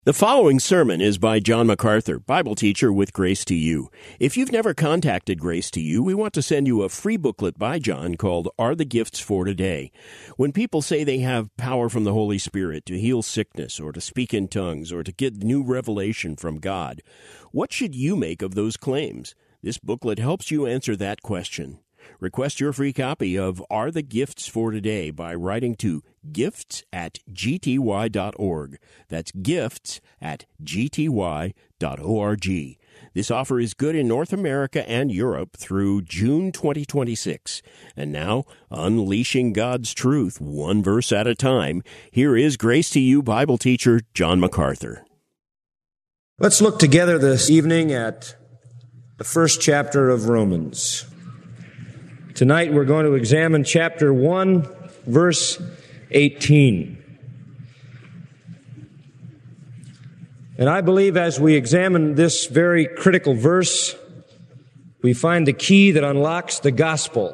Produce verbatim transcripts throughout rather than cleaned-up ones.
The following sermon is by John MacArthur, Bible teacher with Grace to You. If you've never contacted Grace to You, we want to send you a free booklet by John called Are the Gifts for Today? When people say they have power from the Holy Spirit to heal sickness or to speak in tongues or to get new revelation from God, what should you make of those claims? This booklet helps you answer that question. Request your free copy of Are the Gifts for Today by writing to gifts at g t y dot org. That's gifts at g t y dot org. This offer is good in North America and Europe through June twenty twenty-six. And now, unleashing God's truth one verse at a time, here is Grace to You Bible teacher John MacArthur. Let's look together this evening at the first chapter of Romans. Tonight we're going to examine chapter one, verse eighteen. And I believe as we examine this very critical verse, we find the key that unlocks the gospel,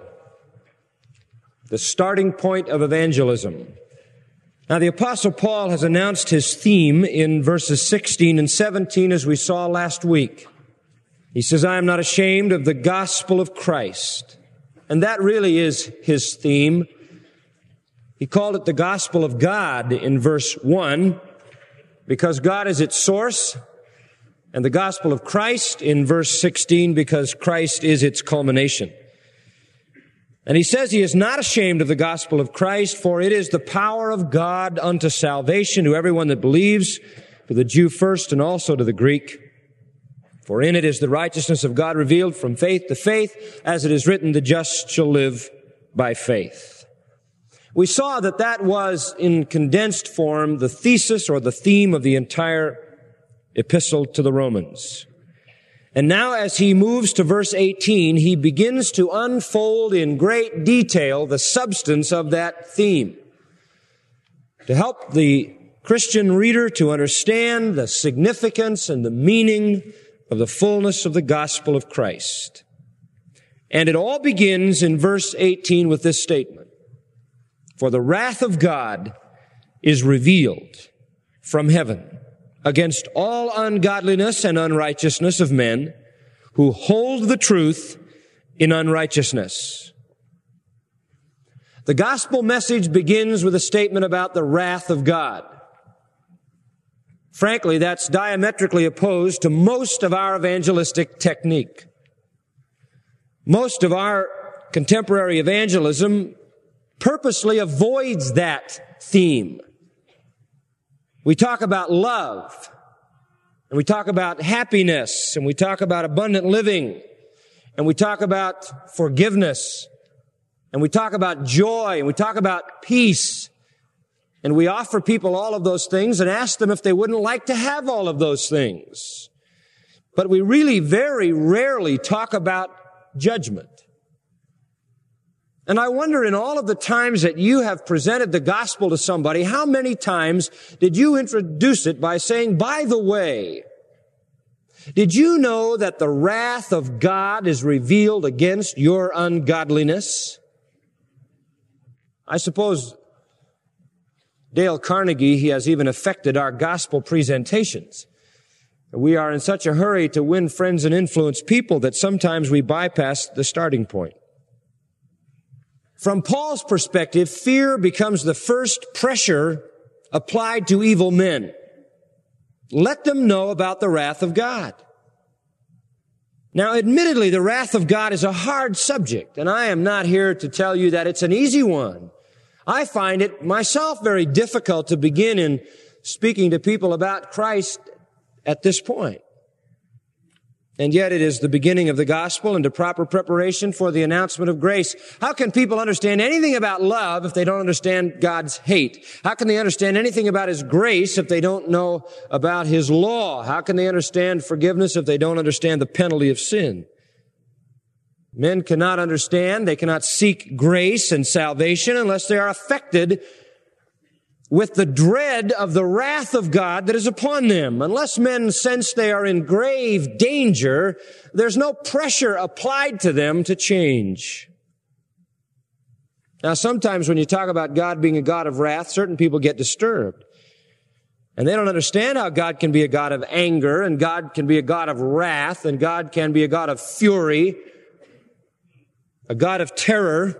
the starting point of evangelism. Now, the Apostle Paul has announced his theme in verses sixteen and seventeen, as we saw last week. He says, I am not ashamed of the gospel of Christ. And that really is his theme. He called it the gospel of God in verse one, because God is its source, and the gospel of Christ in verse sixteen, because Christ is its culmination. And he says he is not ashamed of the gospel of Christ, for it is the power of God unto salvation to everyone that believes, to the Jew first and also to the Greek. For in it is the righteousness of God revealed from faith to faith, as it is written, the just shall live by faith. We saw that that was, in condensed form, the thesis or the theme of the entire epistle to the Romans. And now as he moves to verse eighteen, he begins to unfold in great detail the substance of that theme, to help the Christian reader to understand the significance and the meaning of the fullness of the gospel of Christ. And it all begins in verse eighteen with this statement. For the wrath of God is revealed from heaven against all ungodliness and unrighteousness of men who hold the truth in unrighteousness. The gospel message begins with a statement about the wrath of God. Frankly, that's diametrically opposed to most of our evangelistic technique. Most of our contemporary evangelism purposely avoids that theme. We talk about love, and we talk about happiness, and we talk about abundant living, and we talk about forgiveness, and we talk about joy, and we talk about peace. And we offer people all of those things and ask them if they wouldn't like to have all of those things. But we really very rarely talk about judgment. And I wonder, in all of the times that you have presented the gospel to somebody, how many times did you introduce it by saying, by the way, did you know that the wrath of God is revealed against your ungodliness? I suppose Dale Carnegie, he has even affected our gospel presentations. We are in such a hurry to win friends and influence people that sometimes we bypass the starting point. From Paul's perspective, fear becomes the first pressure applied to evil men. Let them know about the wrath of God. Now, admittedly, the wrath of God is a hard subject, and I am not here to tell you that it's an easy one. I find it myself very difficult to begin in speaking to people about Christ at this point. And yet it is the beginning of the gospel and a proper preparation for the announcement of grace. How can people understand anything about love if they don't understand God's hate? How can they understand anything about His grace if they don't know about His law? How can they understand forgiveness if they don't understand the penalty of sin? Men cannot understand, they cannot seek grace and salvation unless they are affected with the dread of the wrath of God that is upon them. Unless men sense they are in grave danger, there's no pressure applied to them to change. Now, sometimes when you talk about God being a God of wrath, certain people get disturbed. And they don't understand how God can be a God of anger, and God can be a God of wrath, and God can be a God of fury, a God of terror.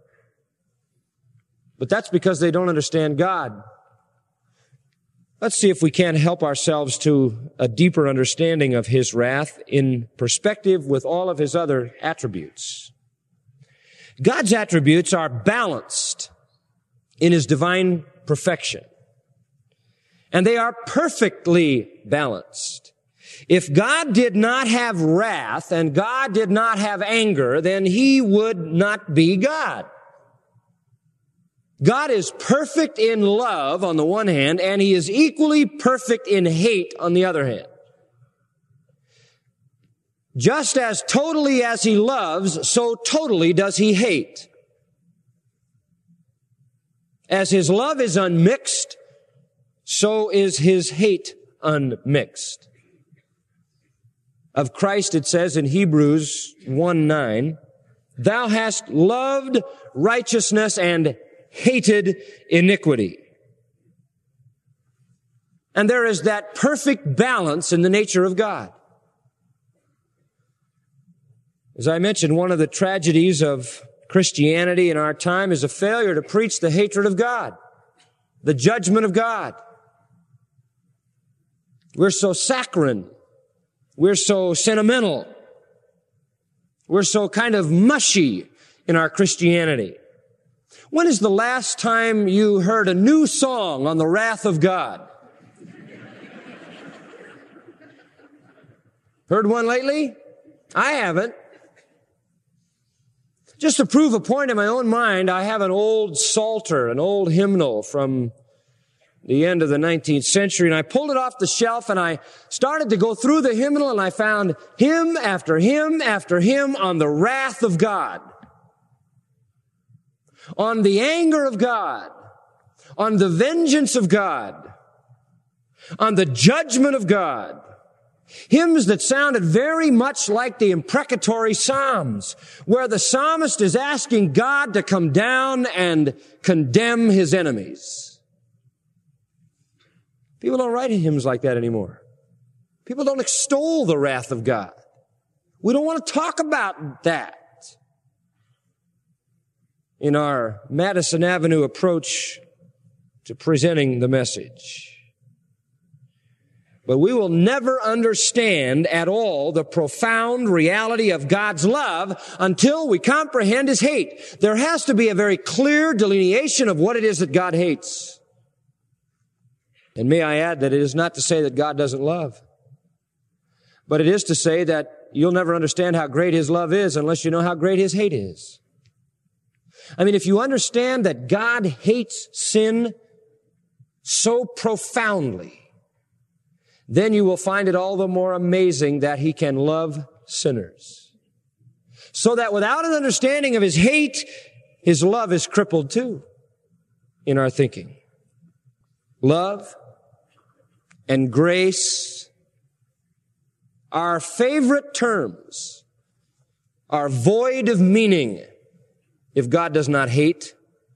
But that's because they don't understand God. Let's see if we can't help ourselves to a deeper understanding of His wrath in perspective with all of His other attributes. God's attributes are balanced in His divine perfection. And they are perfectly balanced. If God did not have wrath and God did not have anger, then He would not be God. God is perfect in love on the one hand, and He is equally perfect in hate on the other hand. Just as totally as He loves, so totally does He hate. As His love is unmixed, so is His hate unmixed. Of Christ it says in Hebrews one nine, "Thou hast loved righteousness and hated iniquity." And there is that perfect balance in the nature of God. As I mentioned, one of the tragedies of Christianity in our time is a failure to preach the hatred of God, the judgment of God. We're so saccharine. We're so sentimental. We're so kind of mushy in our Christianity. When is the last time you heard a new song on the wrath of God? Heard one lately? I haven't. Just to prove a point in my own mind, I have an old psalter, an old hymnal from the end of the nineteenth century, and I pulled it off the shelf and I started to go through the hymnal, and I found hymn after hymn after hymn on the wrath of God, on the anger of God, on the vengeance of God, on the judgment of God. Hymns that sounded very much like the imprecatory Psalms, where the psalmist is asking God to come down and condemn his enemies. People don't write hymns like that anymore. People don't extol the wrath of God. We don't want to talk about that in our Madison Avenue approach to presenting the message. But we will never understand at all the profound reality of God's love until we comprehend His hate. There has to be a very clear delineation of what it is that God hates. And may I add that it is not to say that God doesn't love, but it is to say that you'll never understand how great His love is unless you know how great His hate is. I mean, if you understand that God hates sin so profoundly, then you will find it all the more amazing that He can love sinners. So that without an understanding of His hate, His love is crippled too in our thinking. Love and grace, our favorite terms, are void of meaning if God does not hate.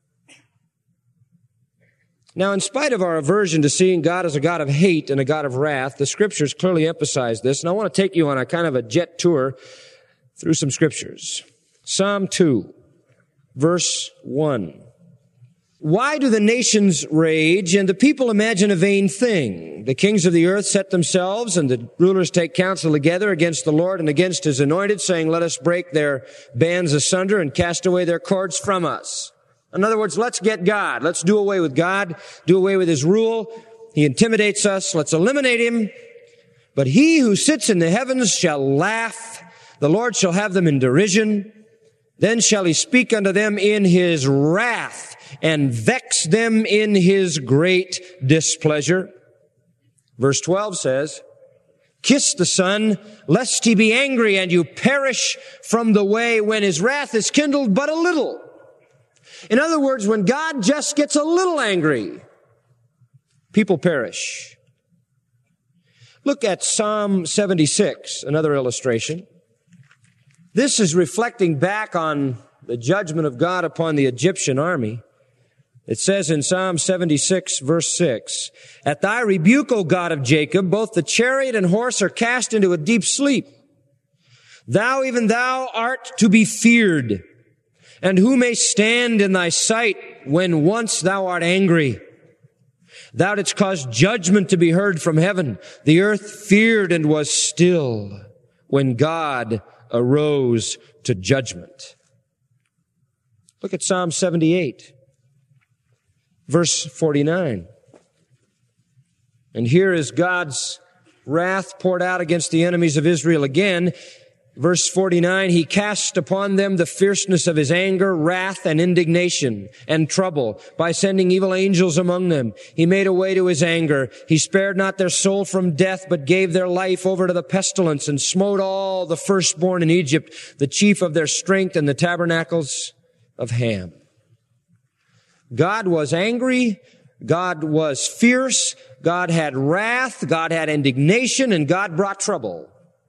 Now, in spite of our aversion to seeing God as a God of hate and a God of wrath, the Scriptures clearly emphasize this, and I want to take you on a kind of a jet tour through some Scriptures. Psalm two, verse one. Why do the nations rage and the people imagine a vain thing? The kings of the earth set themselves and the rulers take counsel together against the Lord and against His anointed, saying, let us break their bands asunder and cast away their cords from us. In other words, let's get God. Let's do away with God, do away with His rule. He intimidates us. Let's eliminate Him. But He who sits in the heavens shall laugh. The Lord shall have them in derision. Then shall He speak unto them in His wrath and vex them in His great displeasure. Verse twelve says, kiss the Son, lest He be angry and you perish from the way when His wrath is kindled but a little. In other words, when God just gets a little angry, people perish. Look at Psalm seventy-six, another illustration. This is reflecting back on the judgment of God upon the Egyptian army. It says in Psalm seventy-six, verse six, "At thy rebuke, O God of Jacob, both the chariot and horse are cast into a deep sleep. Thou, even thou, art to be feared. And who may stand in thy sight when once thou art angry? Thou didst cause judgment to be heard from heaven. The earth feared and was still when God arose to judgment." Look at Psalm seventy-eight, verse forty-nine. And here is God's wrath poured out against the enemies of Israel again. Verse forty-nine, "He cast upon them the fierceness of his anger, wrath, and indignation, and trouble, by sending evil angels among them. He made a way to his anger. He spared not their soul from death, but gave their life over to the pestilence, and smote all the firstborn in Egypt, the chief of their strength, and the tabernacles of Ham." God was angry. God was fierce. God had wrath. God had indignation, and God brought trouble.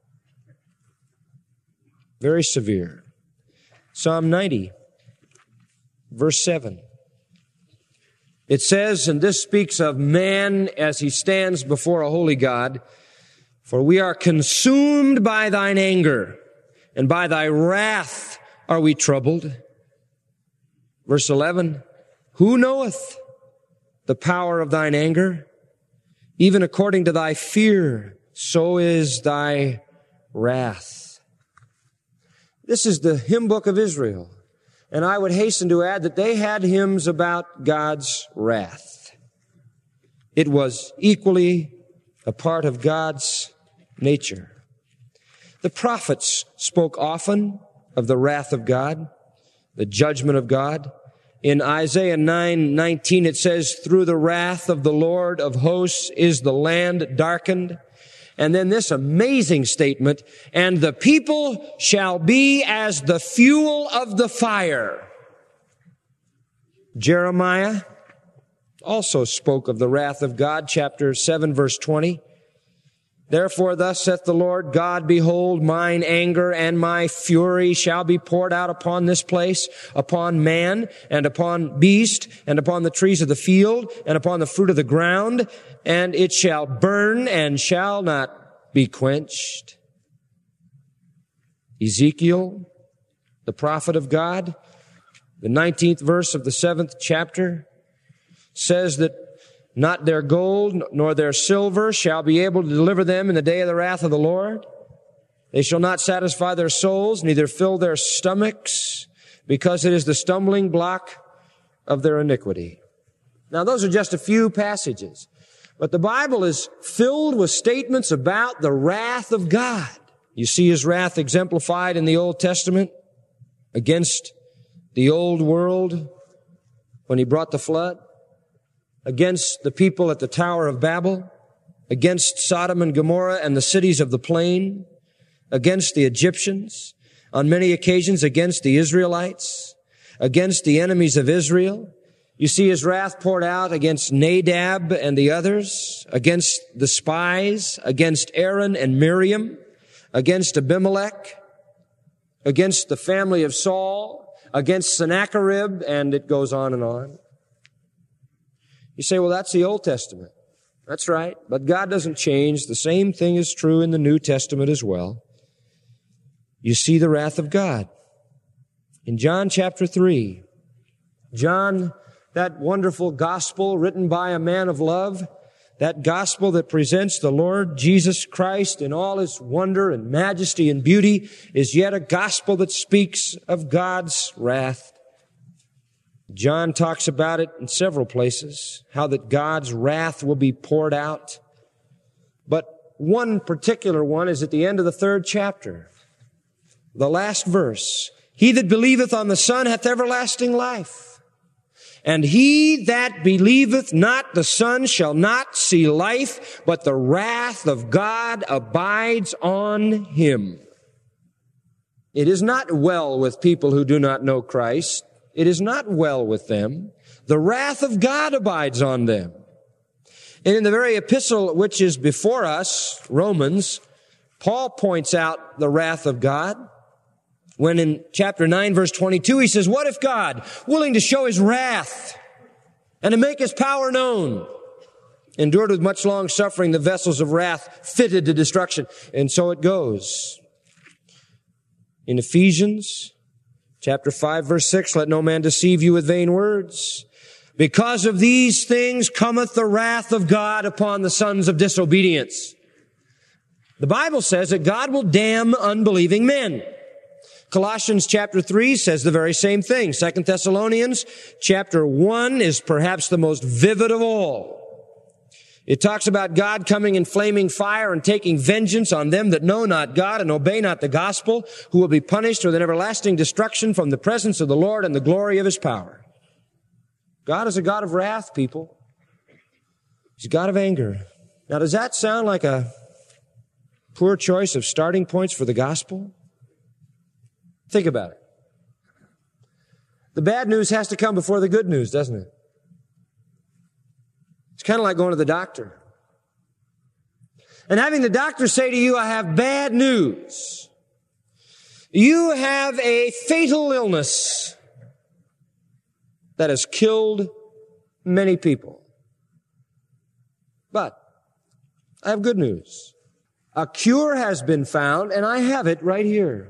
Very severe. Psalm ninety, verse seven. It says, and this speaks of man as he stands before a holy God, "For we are consumed by thine anger, and by thy wrath are we troubled." Verse eleven, "Who knoweth the power of thine anger? Even according to thy fear, so is thy wrath." This is the hymn book of Israel. And I would hasten to add that they had hymns about God's wrath. It was equally a part of God's nature. The prophets spoke often of the wrath of God, the judgment of God. In Isaiah nine nineteen it says, "Through the wrath of the Lord of hosts is the land darkened." And then this amazing statement, "And the people shall be as the fuel of the fire." Jeremiah also spoke of the wrath of God, chapter seven, verse twenty. "Therefore thus saith the Lord God, behold, mine anger and my fury shall be poured out upon this place, upon man, and upon beast, and upon the trees of the field, and upon the fruit of the ground, and it shall burn and shall not be quenched." Ezekiel, the prophet of God, the nineteenth verse of the seventh chapter, says that not their gold nor their silver shall be able to deliver them in the day of the wrath of the Lord. They shall not satisfy their souls, neither fill their stomachs, because it is the stumbling block of their iniquity. Now, those are just a few passages. But the Bible is filled with statements about the wrath of God. You see his wrath exemplified in the Old Testament against the old world when he brought the flood, against the people at the Tower of Babel, against Sodom and Gomorrah and the cities of the plain, against the Egyptians, on many occasions against the Israelites, against the enemies of Israel. You see his wrath poured out against Nadab and the others, against the spies, against Aaron and Miriam, against Abimelech, against the family of Saul, against Sennacherib, and it goes on and on. You say, well, that's the Old Testament. That's right. But God doesn't change. The same thing is true in the New Testament as well. You see the wrath of God. In John chapter three, John, that wonderful gospel written by a man of love, that gospel that presents the Lord Jesus Christ in all his wonder and majesty and beauty, is yet a gospel that speaks of God's wrath. John talks about it in several places, how that God's wrath will be poured out. But one particular one is at the end of the third chapter, the last verse. "He that believeth on the Son hath everlasting life. And he that believeth not the Son shall not see life, but the wrath of God abides on him." It is not well with people who do not know Christ. It is not well with them. The wrath of God abides on them. And in the very epistle which is before us, Romans, Paul points out the wrath of God. When in chapter nine, verse twenty-two, he says, "What if God, willing to show his wrath and to make his power known. Endured with much long suffering the vessels of wrath fitted to destruction. And so it goes. In Ephesians chapter five, verse six, let no man deceive you with vain words. Because of these things cometh the wrath of God upon the sons of disobedience. The Bible says that God will damn unbelieving men. Colossians chapter three says the very same thing. Second Thessalonians chapter one is perhaps the most vivid of all. It talks about God coming in flaming fire and taking vengeance on them that know not God and obey not the gospel, who will be punished with an everlasting destruction from the presence of the Lord and the glory of his power. God is a God of wrath, people. He's a God of anger. Now, does that sound like a poor choice of starting points for the gospel? Think about it. The bad news has to come before the good news, doesn't it? It's kind of like going to the doctor and having the doctor say to you, I have bad news. You have a fatal illness that has killed many people. But I have good news. A cure has been found, and I have it right here.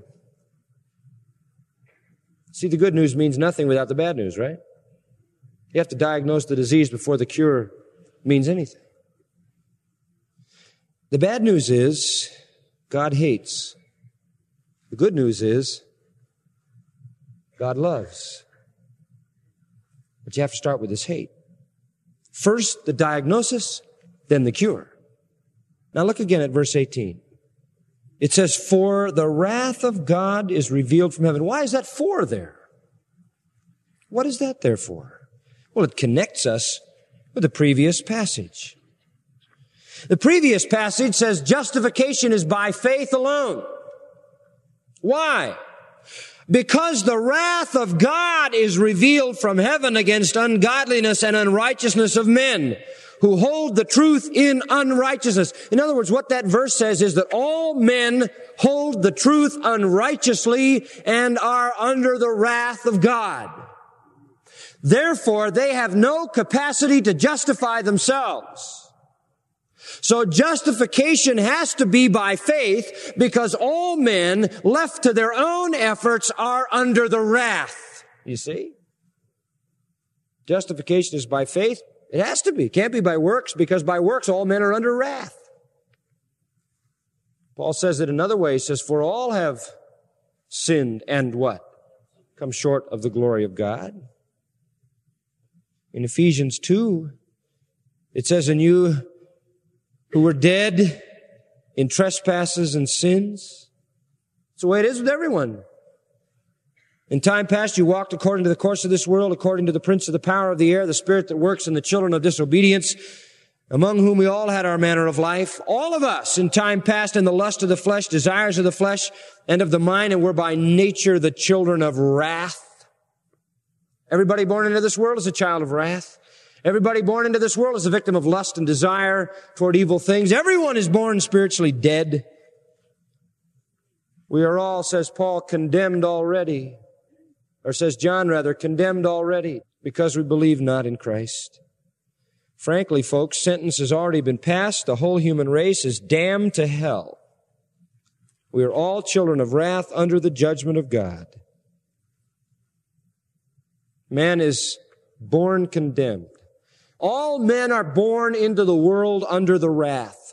See, the good news means nothing without the bad news, right? You have to diagnose the disease before the cure means anything. The bad news is God hates. The good news is God loves. But you have to start with his hate. First the diagnosis, then the cure. Now look again at verse eighteen. It says, for the wrath of God is revealed from heaven. Why is that for there? What is that there for? Well, it connects us with the previous passage. The previous passage says justification is by faith alone. Why? Because the wrath of God is revealed from heaven against ungodliness and unrighteousness of men who hold the truth in unrighteousness. In other words, what that verse says is that all men hold the truth unrighteously and are under the wrath of God. Therefore, they have no capacity to justify themselves. So justification has to be by faith because all men left to their own efforts are under the wrath. You see? Justification is by faith. It has to be. It can't be by works because by works all men are under wrath. Paul says it another way. He says, for all have sinned and what? Come short of the glory of God. In Ephesians two, it says, and you who were dead in trespasses and sins. It's the way it is with everyone. In time past, you walked according to the course of this world, according to the prince of the power of the air, the spirit that works in the children of disobedience, among whom we all had our manner of life. All of us in time past in the lust of the flesh, desires of the flesh and of the mind, and were by nature the children of wrath. Everybody born into this world is a child of wrath. Everybody born into this world is a victim of lust and desire toward evil things. Everyone is born spiritually dead. We are all, says Paul, condemned already. Or says John rather, condemned already because we believe not in Christ. Frankly, folks, sentence has already been passed. The whole human race is damned to hell. We are all children of wrath under the judgment of God. Man is born condemned. All men are born into the world under the wrath.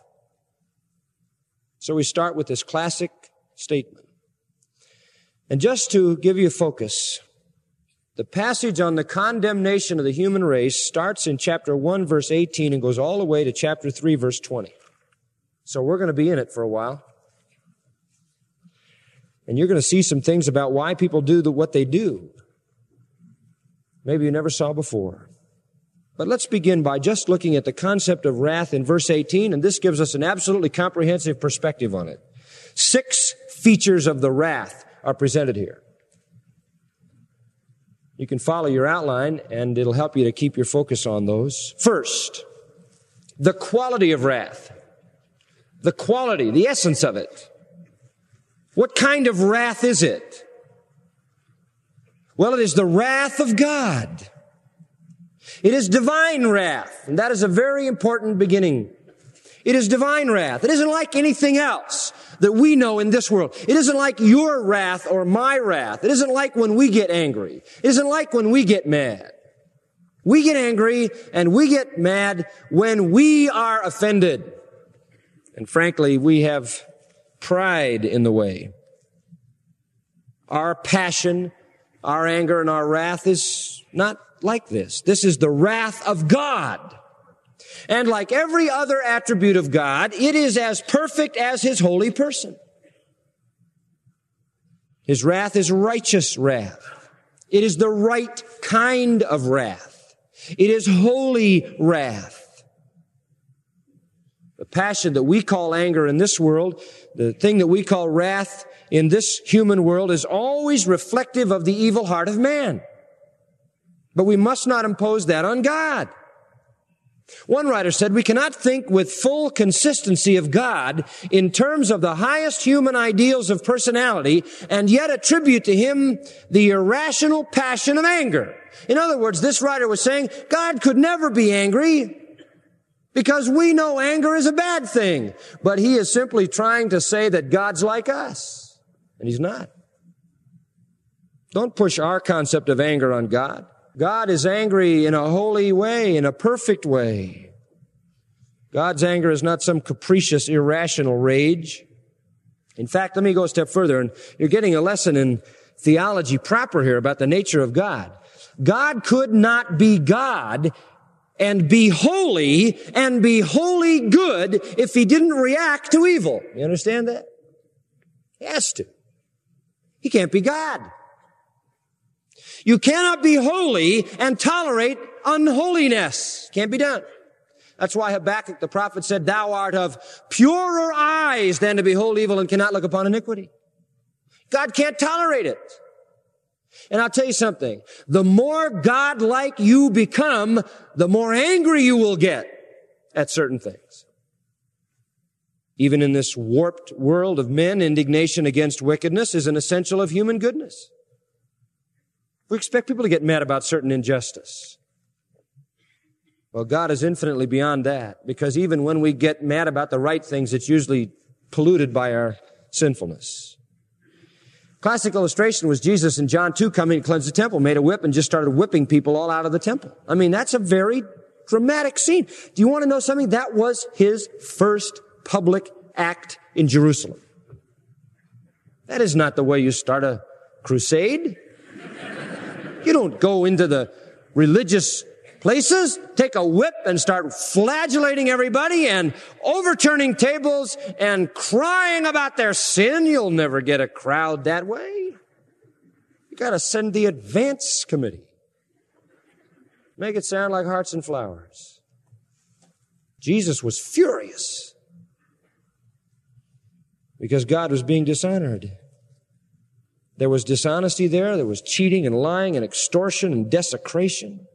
So we start with this classic statement. And just to give you a focus, the passage on the condemnation of the human race starts in chapter one, verse eighteen, and goes all the way to chapter three, verse twenty. So we're going to be in it for a while. And you're going to see some things about why people do the, what they do. Maybe you never saw before. But let's begin by just looking at the concept of wrath in verse eighteen, and this gives us an absolutely comprehensive perspective on it. Six features of the wrath are presented here. You can follow your outline, and it'll help you to keep your focus on those. First, the quality of wrath. The quality, the essence of it. What kind of wrath is it? Well, it is the wrath of God. It is divine wrath, and that is a very important beginning. It is divine wrath. It isn't like anything else that we know in this world. It isn't like your wrath or my wrath. It isn't like when we get angry. It isn't like when we get mad. We get angry and we get mad when we are offended. And frankly, we have pride in the way. Our passion, our anger, and our wrath is not like this. This is the wrath of God. And like every other attribute of God, it is as perfect as His holy person. His wrath is righteous wrath. It is the right kind of wrath. It is holy wrath. The passion that we call anger in this world, the thing that we call wrath in this human world, is always reflective of the evil heart of man. But we must not impose that on God. One writer said, we cannot think with full consistency of God in terms of the highest human ideals of personality and yet attribute to Him the irrational passion of anger. In other words, this writer was saying, God could never be angry because we know anger is a bad thing. But he is simply trying to say that God's like us, and He's not. Don't push our concept of anger on God. God is angry in a holy way, in a perfect way. God's anger is not some capricious, irrational rage. In fact, let me go a step further, and you're getting a lesson in theology proper here about the nature of God. God could not be God and be holy and be wholly good if He didn't react to evil. You understand that? He has to. He can't be God. You cannot be holy and tolerate unholiness. Can't be done. That's why Habakkuk the prophet said, thou art of purer eyes than to behold evil and cannot look upon iniquity. God can't tolerate it. And I'll tell you something. The more God-like you become, the more angry you will get at certain things. Even in this warped world of men, indignation against wickedness is an essential of human goodness. We expect people to get mad about certain injustice. Well, God is infinitely beyond that, because even when we get mad about the right things, it's usually polluted by our sinfulness. Classic illustration was Jesus in John two coming to cleanse the temple, made a whip and just started whipping people all out of the temple. I mean, that's a very dramatic scene. Do you want to know something? That was His first public act in Jerusalem. That is not the way you start a crusade. You don't go into the religious places, take a whip and start flagellating everybody and overturning tables and crying about their sin. You'll never get a crowd that way. You got to send the advance committee. Make it sound like hearts and flowers. Jesus was furious because God was being dishonored. There was dishonesty there. There was cheating and lying and extortion and desecration.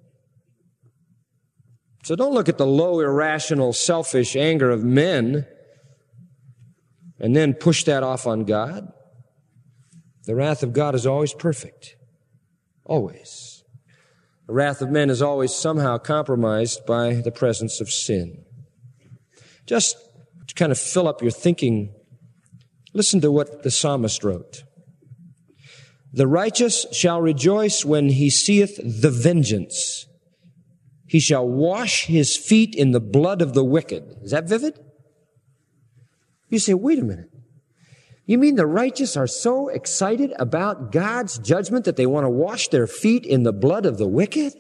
So don't look at the low, irrational, selfish anger of men and then push that off on God. The wrath of God is always perfect. Always. The wrath of men is always somehow compromised by the presence of sin. Just to kind of fill up your thinking, listen to what the psalmist wrote. The righteous shall rejoice when he seeth the vengeance. He shall wash his feet in the blood of the wicked. Is that vivid? You say, wait a minute. You mean the righteous are so excited about God's judgment that they want to wash their feet in the blood of the wicked?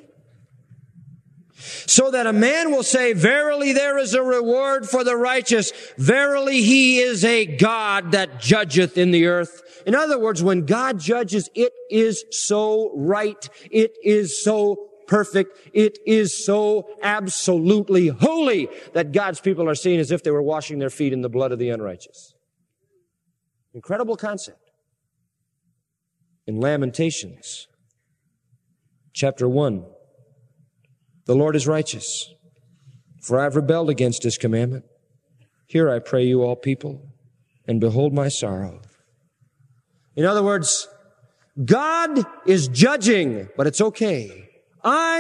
So that a man will say, verily there is a reward for the righteous. Verily He is a God that judgeth in the earth. In other words, when God judges, it is so right. It is so perfect. It is so absolutely holy that God's people are seen as if they were washing their feet in the blood of the unrighteous. Incredible concept. In Lamentations, chapter one, the Lord is righteous, for I have rebelled against His commandment. Hear, I pray you, all people, and behold my sorrow. In other words, God is judging, but it's okay. I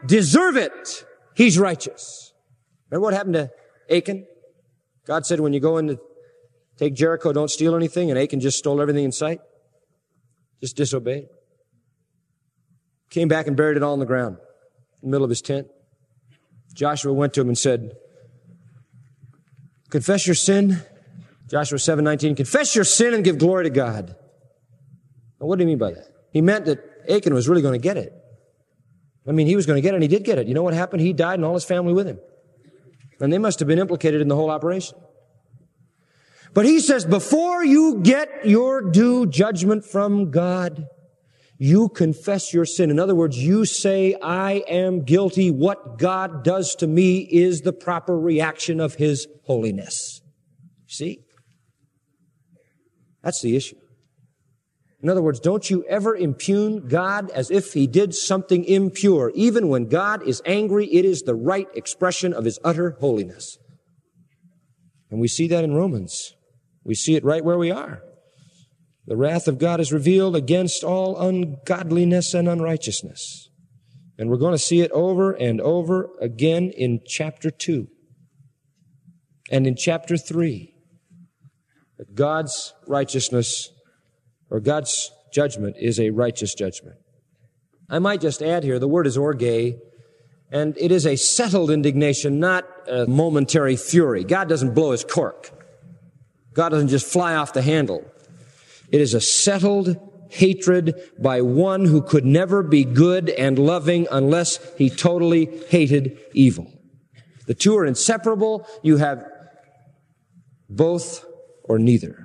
deserve it, he's righteous. Remember what happened to Achan? God said, when you go in to take Jericho, don't steal anything, and Achan just stole everything in sight. Just disobeyed. Came back and buried it all in the ground, in the middle of his tent. Joshua went to him and said, confess your sin. Joshua seven nineteen, confess your sin and give glory to God. Now, what do you mean by that? He meant that Achan was really going to get it. I mean, he was going to get it, and he did get it. You know what happened? He died and all his family with him. And they must have been implicated in the whole operation. But he says, before you get your due judgment from God, you confess your sin. In other words, you say, I am guilty. What God does to me is the proper reaction of His holiness. See? That's the issue. In other words, don't you ever impugn God as if He did something impure. Even when God is angry, it is the right expression of His utter holiness. And we see that in Romans. We see it right where we are. The wrath of God is revealed against all ungodliness and unrighteousness. And we're going to see it over and over again in chapter two and in chapter three. That God's righteousness or God's judgment is a righteous judgment. I might just add here, the word is orge, and it is a settled indignation, not a momentary fury. God doesn't blow his cork. God doesn't just fly off the handle. It is a settled hatred by one who could never be good and loving unless he totally hated evil. The two are inseparable. You have both or neither.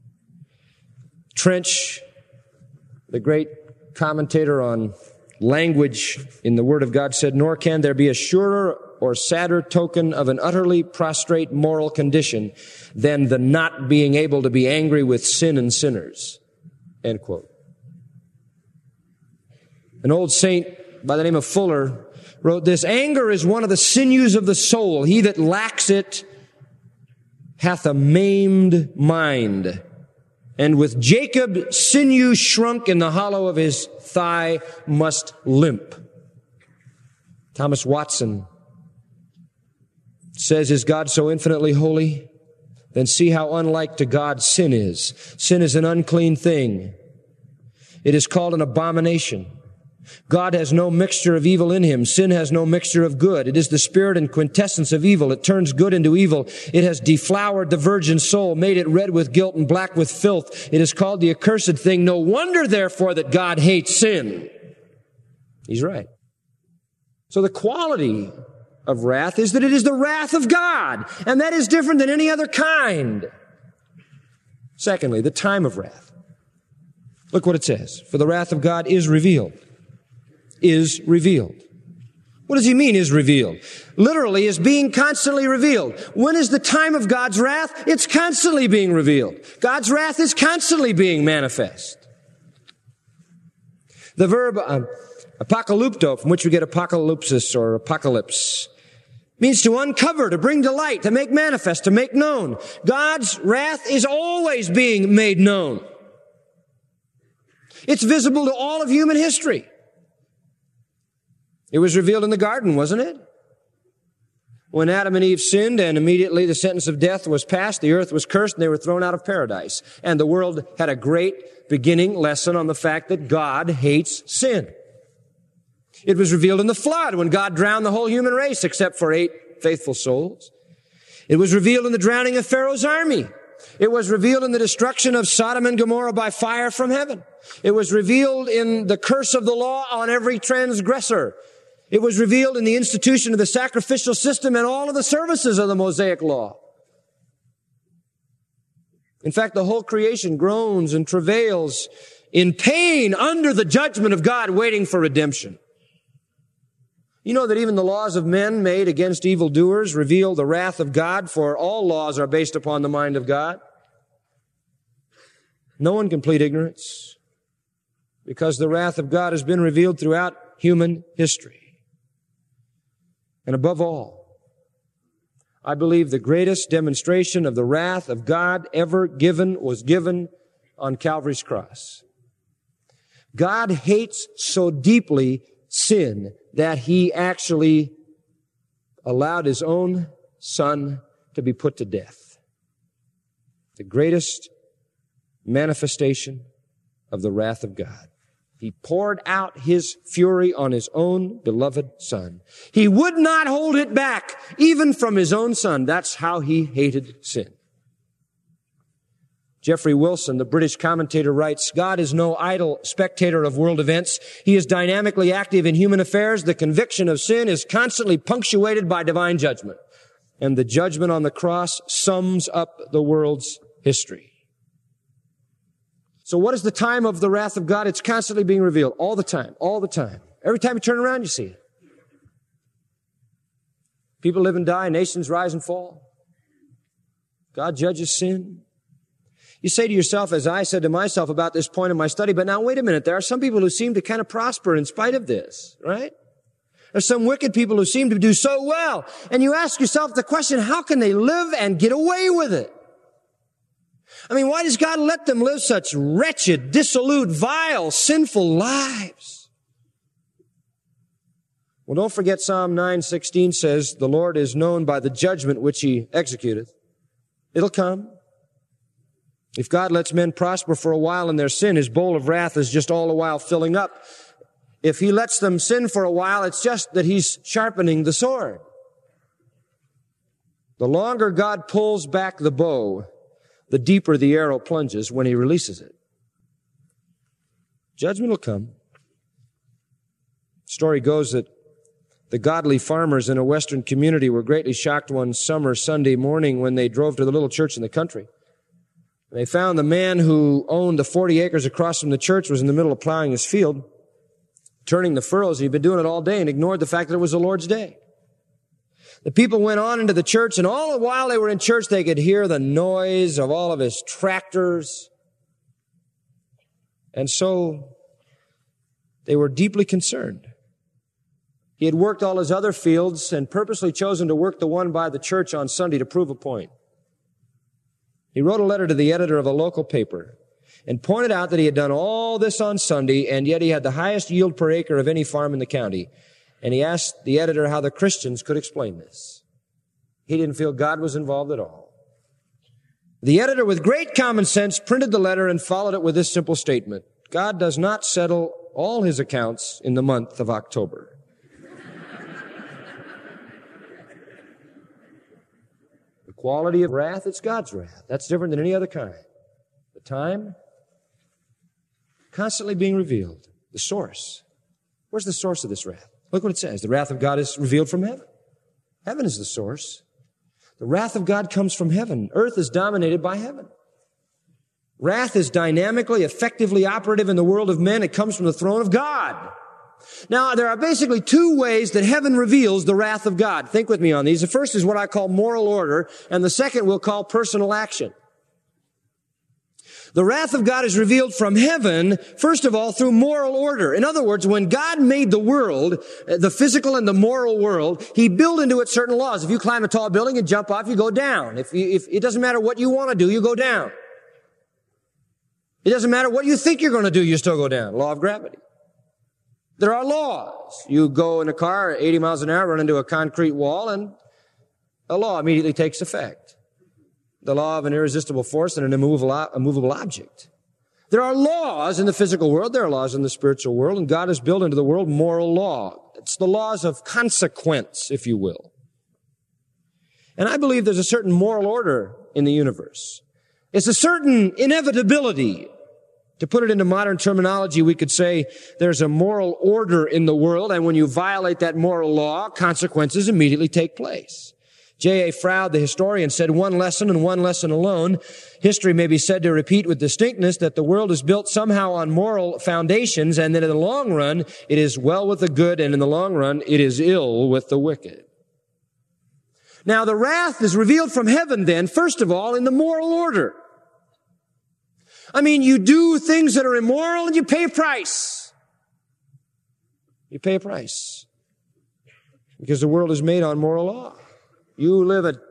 Trench, the great commentator on language in the Word of God, said, nor can there be a surer or sadder token of an utterly prostrate moral condition than the not being able to be angry with sin and sinners. End quote. An old saint by the name of Fuller wrote this, anger is one of the sinews of the soul. He that lacks it hath a maimed mind. And with Jacob sinew shrunk in the hollow of his thigh must limp. Thomas Watson says, is God so infinitely holy? Then see how unlike to God sin is. Sin is an unclean thing. It is called an abomination. God has no mixture of evil in him. Sin has no mixture of good. It is the spirit and quintessence of evil. It turns good into evil. It has deflowered the virgin soul, made it red with guilt and black with filth. It is called the accursed thing. No wonder, therefore, that God hates sin. He's right. So the quality of wrath is that it is the wrath of God, and that is different than any other kind. Secondly, the time of wrath. Look what it says. For the wrath of God is revealed. Is revealed. What does he mean, is revealed? Literally, is being constantly revealed. When is the time of God's wrath? It's constantly being revealed. God's wrath is constantly being manifest. The verb uh, apocalypto, from which we get apocalypsis or apocalypse, means to uncover, to bring to light, to make manifest, to make known. God's wrath is always being made known. It's visible to all of human history. It was revealed in the garden, wasn't it? When Adam and Eve sinned and immediately the sentence of death was passed, the earth was cursed and they were thrown out of paradise. And the world had a great beginning lesson on the fact that God hates sin. It was revealed in the flood when God drowned the whole human race except for eight faithful souls. It was revealed in the drowning of Pharaoh's army. It was revealed in the destruction of Sodom and Gomorrah by fire from heaven. It was revealed in the curse of the law on every transgressor. It was revealed in the institution of the sacrificial system and all of the services of the Mosaic law. In fact, the whole creation groans and travails in pain under the judgment of God, waiting for redemption. You know that even the laws of men made against evildoers reveal the wrath of God, for all laws are based upon the mind of God. No one can plead ignorance, because the wrath of God has been revealed throughout human history. And above all, I believe the greatest demonstration of the wrath of God ever given was given on Calvary's cross. God hates so deeply sin that he actually allowed his own son to be put to death. The greatest manifestation of the wrath of God. He poured out his fury on his own beloved son. He would not hold it back, even from his own son. That's how he hated sin. Jeffrey Wilson, the British commentator, writes, God is no idle spectator of world events. He is dynamically active in human affairs. The conviction of sin is constantly punctuated by divine judgment. And the judgment on the cross sums up the world's history. So what is the time of the wrath of God? It's constantly being revealed. All the time. All the time. Every time you turn around, you see it. People live and die. Nations rise and fall. God judges sin. You say to yourself, as I said to myself about this point in my study, but now wait a minute. There are some people who seem to kind of prosper in spite of this, right? There's some wicked people who seem to do so well. And you ask yourself the question, how can they live and get away with it? I mean, why does God let them live such wretched, dissolute, vile, sinful lives? Well, don't forget Psalm nine sixteen says, the Lord is known by the judgment which he executeth. It'll come. If God lets men prosper for a while in their sin, his bowl of wrath is just all the while filling up. If he lets them sin for a while, it's just that he's sharpening the sword. The longer God pulls back the bow, the deeper the arrow plunges when he releases it. Judgment will come. The story goes that the godly farmers in a western community were greatly shocked one summer Sunday morning when they drove to the little church in the country. They found the man who owned the forty acres across from the church was in the middle of plowing his field, turning the furrows. He'd been doing it all day and ignored the fact that it was the Lord's day. The people went on into the church, and all the while they were in church, they could hear the noise of all of his tractors. And so they were deeply concerned. He had worked all his other fields and purposely chosen to work the one by the church on Sunday to prove a point. He wrote a letter to the editor of a local paper and pointed out that he had done all this on Sunday, and yet he had the highest yield per acre of any farm in the county. And he asked the editor how the Christians could explain this. He didn't feel God was involved at all. The editor, with great common sense, printed the letter and followed it with this simple statement. God does not settle all his accounts in the month of October. The quality of wrath, it's God's wrath. That's different than any other kind. The time, constantly being revealed. The source. Where's the source of this wrath? Look what it says. The wrath of God is revealed from heaven. Heaven is the source. The wrath of God comes from heaven. Earth is dominated by heaven. Wrath is dynamically, effectively operative in the world of men. It comes from the throne of God. Now, there are basically two ways that heaven reveals the wrath of God. Think with me on these. The first is what I call moral order, and the second we'll call personal action. The wrath of God is revealed from heaven, first of all, through moral order. In other words, when God made the world, the physical and the moral world, he built into it certain laws. If you climb a tall building and jump off, you go down. If, you, if it doesn't matter what you want to do, you go down. It doesn't matter what you think you're going to do, you still go down. Law of gravity. There are laws. You go in a car at eighty miles an hour, run into a concrete wall, and a law immediately takes effect. The law of an irresistible force and an immovable, immovable object. There are laws in the physical world. There are laws in the spiritual world. And God has built into the world moral law. It's the laws of consequence, if you will. And I believe there's a certain moral order in the universe. It's a certain inevitability. To put it into modern terminology, we could say there's a moral order in the world. And when you violate that moral law, consequences immediately take place. J A Froude, the historian, said one lesson and one lesson alone. History may be said to repeat with distinctness that the world is built somehow on moral foundations, and that in the long run, it is well with the good, and in the long run, it is ill with the wicked. Now, the wrath is revealed from heaven then, first of all, in the moral order. I mean, you do things that are immoral and you pay a price. You pay a price. Because the world is made on moral law. You live a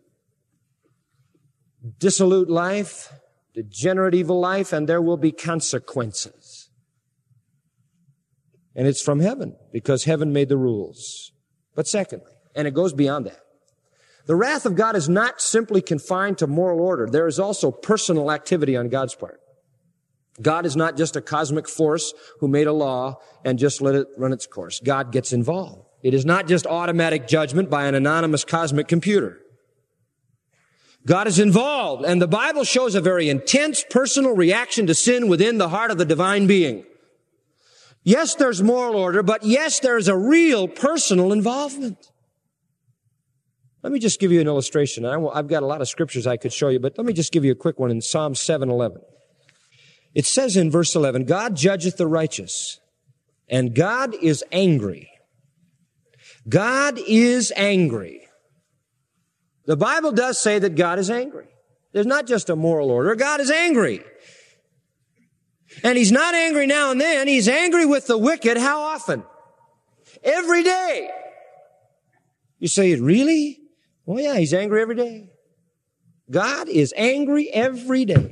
dissolute life, degenerate evil life, and there will be consequences. And it's from heaven, because heaven made the rules. But secondly, and it goes beyond that, the wrath of God is not simply confined to moral order. There is also personal activity on God's part. God is not just a cosmic force who made a law and just let it run its course. God gets involved. It is not just automatic judgment by an anonymous cosmic computer. God is involved, and the Bible shows a very intense personal reaction to sin within the heart of the divine being. Yes, there's moral order, but yes, there's a real personal involvement. Let me just give you an illustration. I've got a lot of scriptures I could show you, but let me just give you a quick one in Psalm seven eleven. It says in verse eleven, God judgeth the righteous, and God is angry. God is angry. The Bible does say that God is angry. There's not just a moral order. God is angry. And He's not angry now and then. He's angry with the wicked. How often? Every day. You say, really? Well, yeah, He's angry every day. God is angry every day.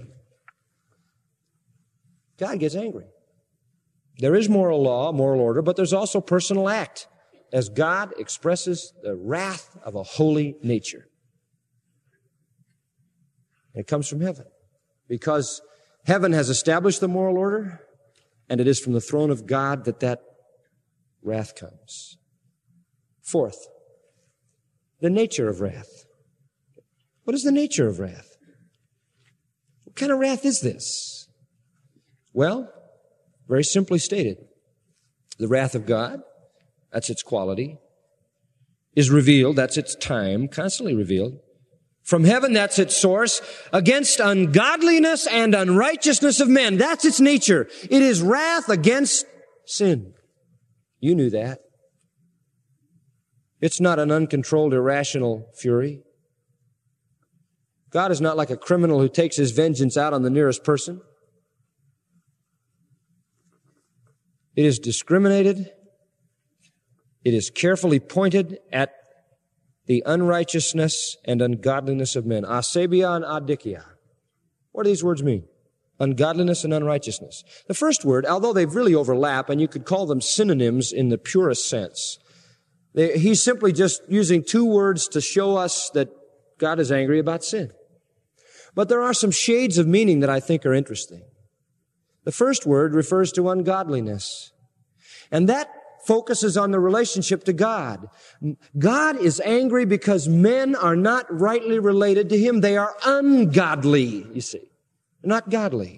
God gets angry. There is moral law, moral order, but there's also personal act as God expresses the wrath of a holy nature. It comes from heaven because heaven has established the moral order, and it is from the throne of God that that wrath comes. Fourth, the nature of wrath. What is the nature of wrath? What kind of wrath is this? Well, very simply stated, the wrath of God, that's its quality, is revealed, that's its time, constantly revealed. From heaven, that's its source, against ungodliness and unrighteousness of men. That's its nature. It is wrath against sin. You knew that. It's not an uncontrolled, irrational fury. God is not like a criminal who takes his vengeance out on the nearest person. It is discriminated. It is carefully pointed at the unrighteousness and ungodliness of men. Asabia and adikia. What do these words mean? Ungodliness and unrighteousness. The first word, although they really overlap, and you could call them synonyms in the purest sense, they, he's simply just using two words to show us that God is angry about sin. But there are some shades of meaning that I think are interesting. The first word refers to ungodliness. And that focuses on the relationship to God. God is angry because men are not rightly related to Him. They are ungodly, you see. They're not godly.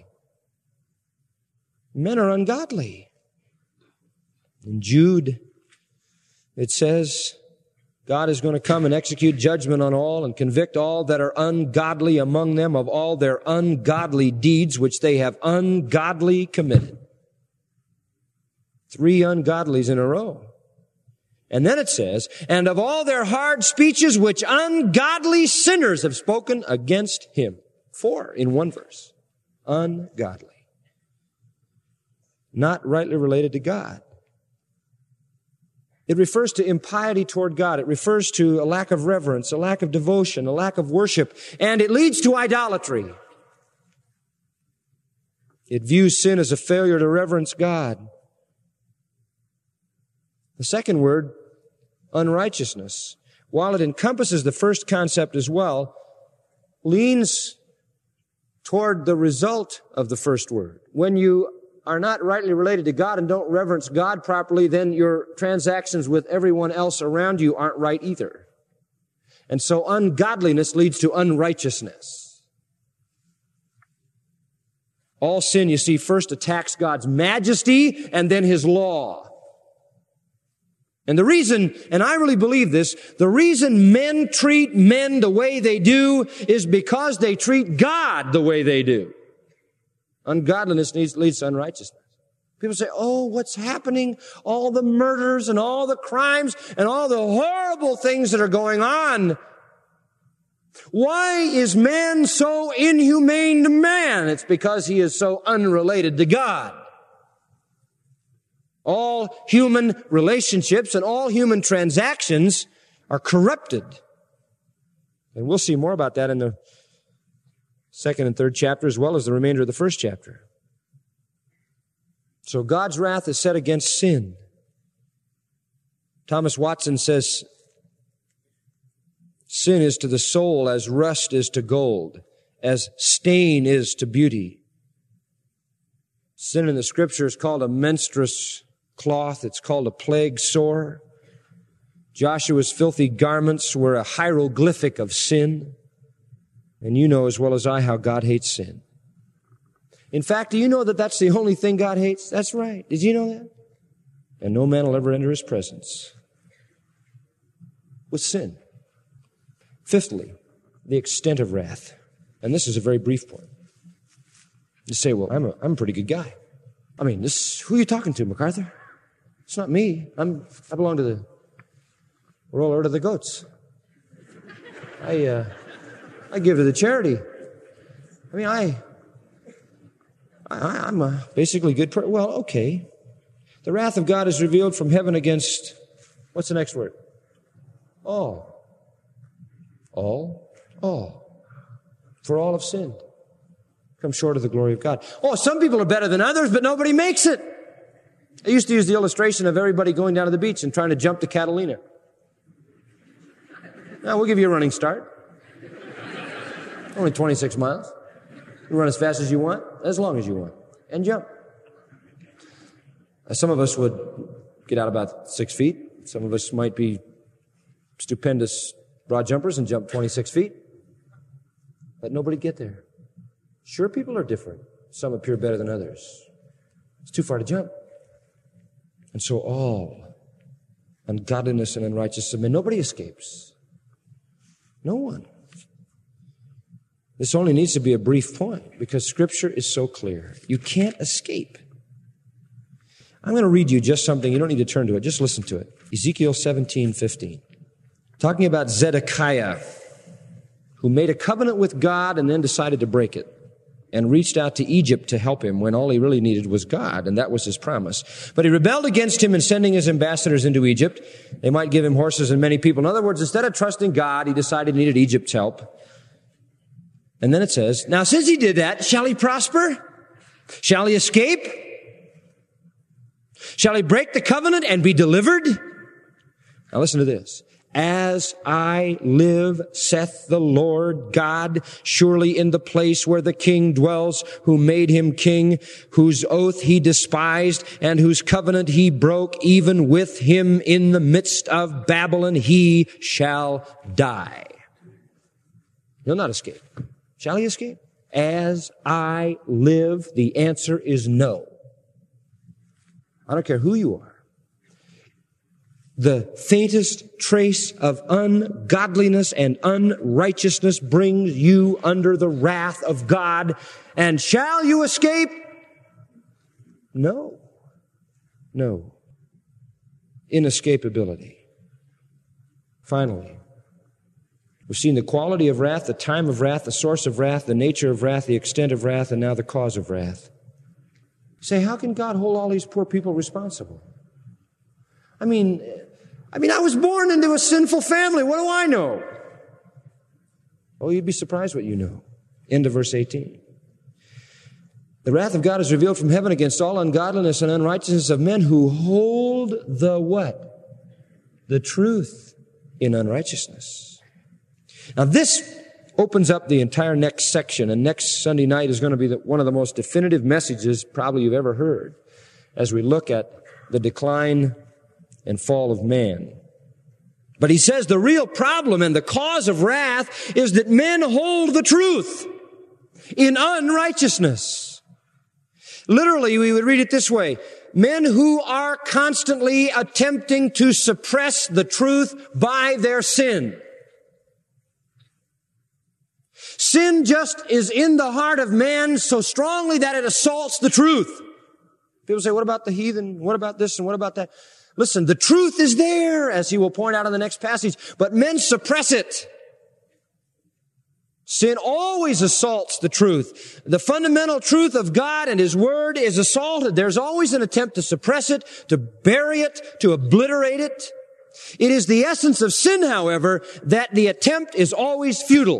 Men are ungodly. In Jude, it says, God is going to come and execute judgment on all and convict all that are ungodly among them of all their ungodly deeds which they have ungodly committed. Three ungodlies in a row. And then it says, and of all their hard speeches which ungodly sinners have spoken against Him. Four in one verse. Ungodly. Not rightly related to God. It refers to impiety toward God. It refers to a lack of reverence, a lack of devotion, a lack of worship, and it leads to idolatry. It views sin as a failure to reverence God. The second word, unrighteousness, while it encompasses the first concept as well, leans toward the result of the first word. When you are not rightly related to God and don't reverence God properly, then your transactions with everyone else around you aren't right either. And so ungodliness leads to unrighteousness. All sin, you see, first attacks God's majesty and then His law. And the reason, and I really believe this, the reason men treat men the way they do is because they treat God the way they do. Ungodliness leads, leads to unrighteousness. People say, oh, what's happening? All the murders and all the crimes and all the horrible things that are going on. Why is man so inhumane to man? It's because he is so unrelated to God. All human relationships and all human transactions are corrupted. And we'll see more about that in the second and third chapter as well as the remainder of the first chapter. So God's wrath is set against sin. Thomas Watson says, sin is to the soul as rust is to gold, as stain is to beauty. Sin in the Scripture is called a menstruous cloth. It's called a plague sore. Joshua's filthy garments were a hieroglyphic of sin. And you know as well as I how God hates sin. In fact, do you know that that's the only thing God hates? That's right. Did you know that? And no man will ever enter His presence with sin. Fifthly, the extent of wrath. And this is a very brief point. You say, well, I'm a, I'm a pretty good guy. I mean, this, who are you talking to, MacArthur? It's not me. I'm, I belong to the, we're all order of the goats. I, uh, I give to the charity. I mean, I, I I'm a basically good person. Well, okay. The wrath of God is revealed from heaven against, what's the next word? All. All. All. For all have sinned. Come short of the glory of God. Oh, some people are better than others, but nobody makes it. I used to use the illustration of everybody going down to the beach and trying to jump to Catalina. Now, we'll give you a running start. Only twenty-six miles. You run as fast as you want, as long as you want, and jump. Some of us would get out about six feet. Some of us might be stupendous broad jumpers and jump twenty-six feet. Let nobody get there. Sure, people are different. Some appear better than others. It's too far to jump. And so all ungodliness and unrighteousness of men, nobody escapes. No one. This only needs to be a brief point because Scripture is so clear. You can't escape. I'm going to read you just something. You don't need to turn to it. Just listen to it. Ezekiel seventeen fifteen. Talking about Zedekiah, who made a covenant with God and then decided to break it and reached out to Egypt to help him when all he really needed was God, and that was his promise. But he rebelled against him in sending his ambassadors into Egypt. They might give him horses and many people. In other words, instead of trusting God, he decided he needed Egypt's help. And then it says, now since he did that, shall he prosper? Shall he escape? Shall he break the covenant and be delivered? Now listen to this. As I live, saith the Lord God, surely in the place where the king dwells, who made him king, whose oath he despised, and whose covenant he broke, even with him in the midst of Babylon, he shall die. He'll not escape. Shall he escape? As I live, the answer is no. I don't care who you are. The faintest trace of ungodliness and unrighteousness brings you under the wrath of God. And shall you escape? No. No. Inescapability. Finally, we've seen the quality of wrath, the time of wrath, the source of wrath, the nature of wrath, the extent of wrath, and now the cause of wrath. Say, how can God hold all these poor people responsible? I mean, I mean, I was born into a sinful family. What do I know? Oh, you'd be surprised what you know. End of verse eighteen. The wrath of God is revealed from heaven against all ungodliness and unrighteousness of men who hold the what? The truth in unrighteousness. Now this opens up the entire next section, and next Sunday night is going to be the, one of the most definitive messages probably you've ever heard as we look at the decline and fall of man. But he says the real problem and the cause of wrath is that men hold the truth in unrighteousness. Literally, we would read it this way. Men who are constantly attempting to suppress the truth by their sin. Sin just is in the heart of man so strongly that it assaults the truth. People say, what about the heathen? What about this and what about that? Listen, the truth is there, as he will point out in the next passage, but men suppress it. Sin always assaults the truth. The fundamental truth of God and His Word is assaulted. There's always an attempt to suppress it, to bury it, to obliterate it. It is the essence of sin, however, that the attempt is always futile.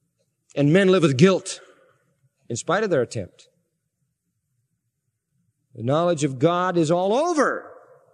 And men live with guilt in spite of their attempt. The knowledge of God is all over.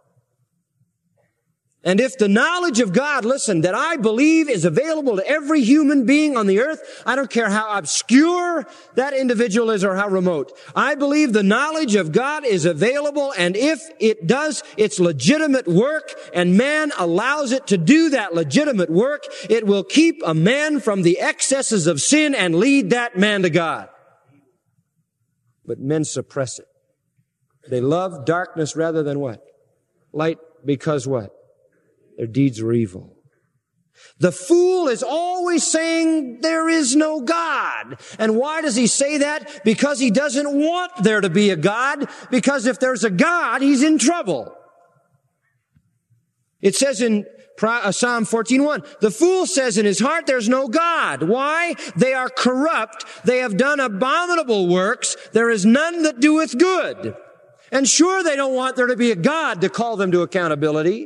And if the knowledge of God, listen, that I believe is available to every human being on the earth, I don't care how obscure that individual is or how remote. I believe the knowledge of God is available, and if it does its legitimate work and man allows it to do that legitimate work, it will keep a man from the excesses of sin and lead that man to God. But men suppress it. They love darkness rather than what? Light, because what? Their deeds were evil. The fool is always saying there is no God. And why does he say that? Because he doesn't want there to be a God. Because if there's a God, he's in trouble. It says in Psalm fourteen one, the fool says in his heart there's no God. Why? They are corrupt. They have done abominable works. There is none that doeth good. And sure, they don't want there to be a God to call them to accountability.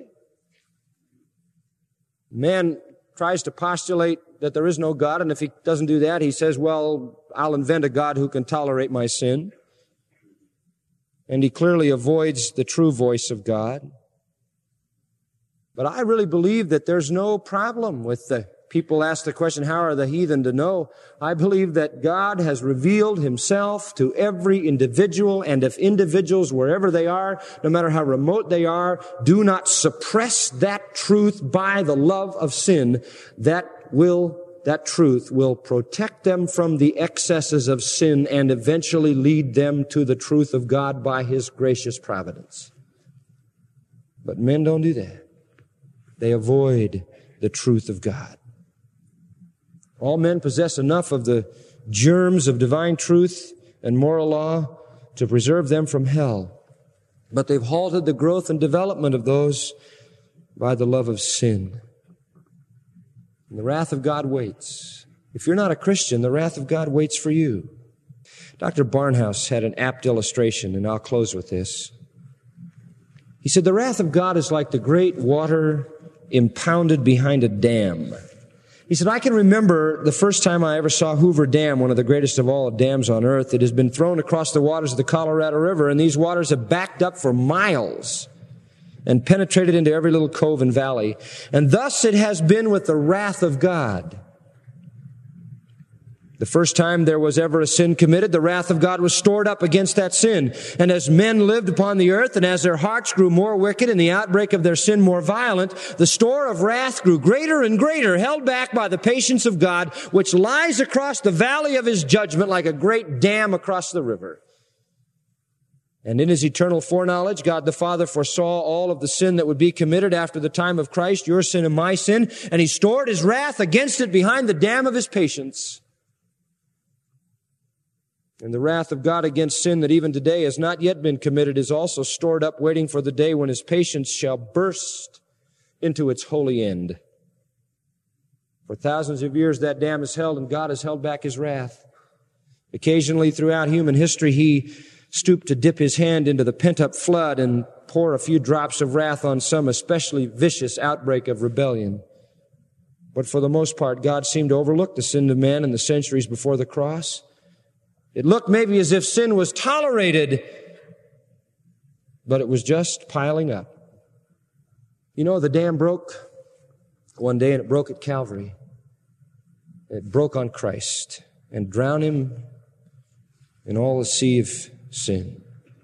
Man tries to postulate that there is no God, and if he doesn't do that, he says, well, I'll invent a God who can tolerate my sin. And he clearly avoids the true voice of God. But I really believe that there's no problem with the people ask the question, how are the heathen to know? I believe that God has revealed himself to every individual, and if individuals, wherever they are, no matter how remote they are, do not suppress that truth by the love of sin, that will, that truth will protect them from the excesses of sin and eventually lead them to the truth of God by his gracious providence. But men don't do that. They avoid the truth of God. All men possess enough of the germs of divine truth and moral law to preserve them from hell. But they've halted the growth and development of those by the love of sin. And the wrath of God waits. If you're not a Christian, the wrath of God waits for you. Doctor Barnhouse had an apt illustration, and I'll close with this. He said, the wrath of God is like the great water impounded behind a dam. He said, I can remember the first time I ever saw Hoover Dam, one of the greatest of all dams on earth. It has been thrown across the waters of the Colorado River, and these waters have backed up for miles and penetrated into every little cove and valley. And thus it has been with the wrath of God. The first time there was ever a sin committed, the wrath of God was stored up against that sin. And as men lived upon the earth, and as their hearts grew more wicked and the outbreak of their sin more violent, the store of wrath grew greater and greater, held back by the patience of God, which lies across the valley of his judgment like a great dam across the river. And in his eternal foreknowledge, God the Father foresaw all of the sin that would be committed after the time of Christ, your sin and my sin, and he stored his wrath against it behind the dam of his patience. And the wrath of God against sin that even today has not yet been committed is also stored up, waiting for the day when his patience shall burst into its holy end. For thousands of years that dam is held, and God has held back his wrath. Occasionally throughout human history, he stooped to dip his hand into the pent-up flood and pour a few drops of wrath on some especially vicious outbreak of rebellion. But for the most part, God seemed to overlook the sin of man in the centuries before the cross. It looked maybe as if sin was tolerated, but it was just piling up. You know, the dam broke one day, and it broke at Calvary. It broke on Christ and drowned him in all the sea of sin.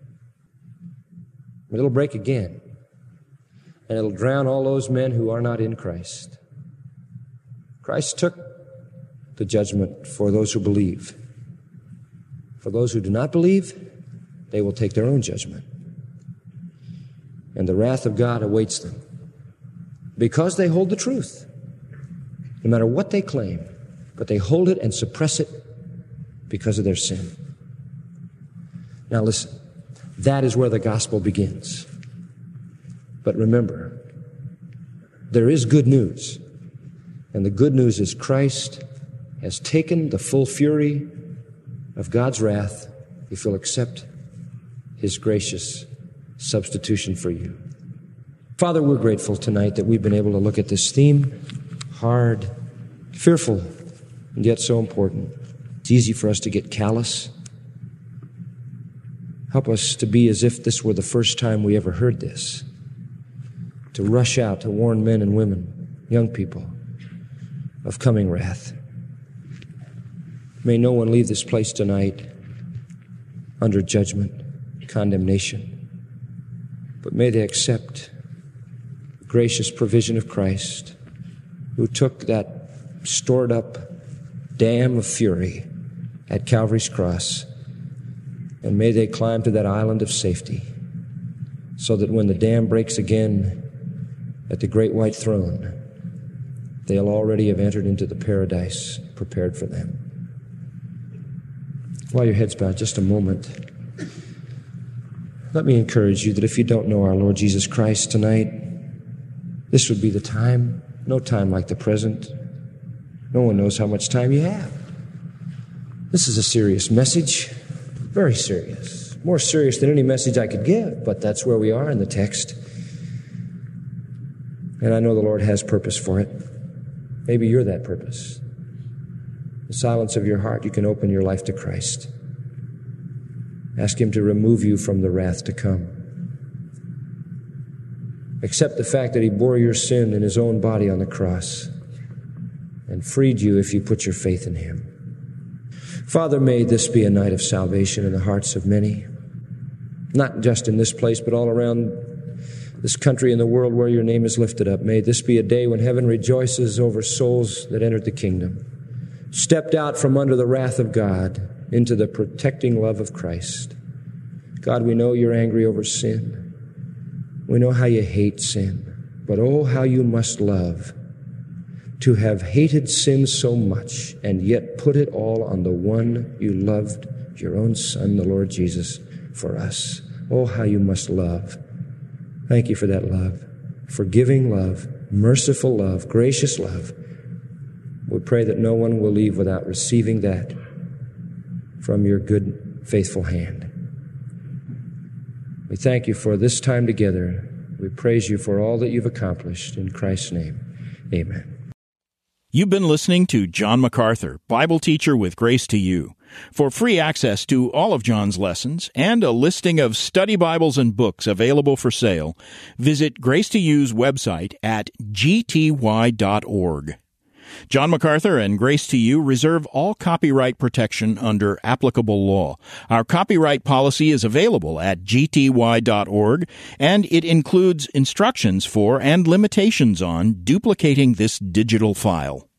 But it'll break again, and it'll drown all those men who are not in Christ. Christ took the judgment for those who believe. For those who do not believe, they will take their own judgment. And the wrath of God awaits them because they hold the truth, no matter what they claim, but they hold it and suppress it because of their sin. Now listen, that is where the gospel begins. But remember, there is good news. And the good news is Christ has taken the full fury of God's wrath if you'll accept his gracious substitution for you. Father, we're grateful tonight that we've been able to look at this theme, hard, fearful, and yet so important. It's easy for us to get callous. Help us to be as if this were the first time we ever heard this, to rush out to warn men and women, young people, of coming wrath. May no one leave this place tonight under judgment, condemnation, but may they accept the gracious provision of Christ, who took that stored up dam of fury at Calvary's cross, and may they climb to that island of safety, so that when the dam breaks again at the great white throne, they'll already have entered into the paradise prepared for them. While your head's bowed, just a moment, let me encourage you that if you don't know our Lord Jesus Christ tonight, this would be the time. No time like the present. No one knows how much time you have. This is a serious message, very serious, more serious than any message I could give, but that's where we are in the text. And I know the Lord has purpose for it. Maybe you're that purpose. In the silence of your heart, you can open your life to Christ. Ask Him to remove you from the wrath to come. Accept the fact that He bore your sin in His own body on the cross and freed you if you put your faith in Him. Father, may this be a night of salvation in the hearts of many, not just in this place, but all around this country and the world where your name is lifted up. May this be a day when heaven rejoices over souls that entered the kingdom, stepped out from under the wrath of God into the protecting love of Christ. God, we know you're angry over sin. We know how you hate sin, but oh, how you must love to have hated sin so much and yet put it all on the one you loved, your own Son, the Lord Jesus, for us. Oh, how you must love. Thank you for that love, forgiving love, merciful love, gracious love. We pray that no one will leave without receiving that from your good, faithful hand. We thank you for this time together. We praise you for all that you've accomplished. In Christ's name, amen. You've been listening to John MacArthur, Bible teacher with Grace to You. For free access to all of John's lessons and a listing of study Bibles and books available for sale, visit Grace to You's website at g t y dot org. John MacArthur and Grace to You reserve all copyright protection under applicable law. Our copyright policy is available at g t y dot org, and it includes instructions for and limitations on duplicating this digital file.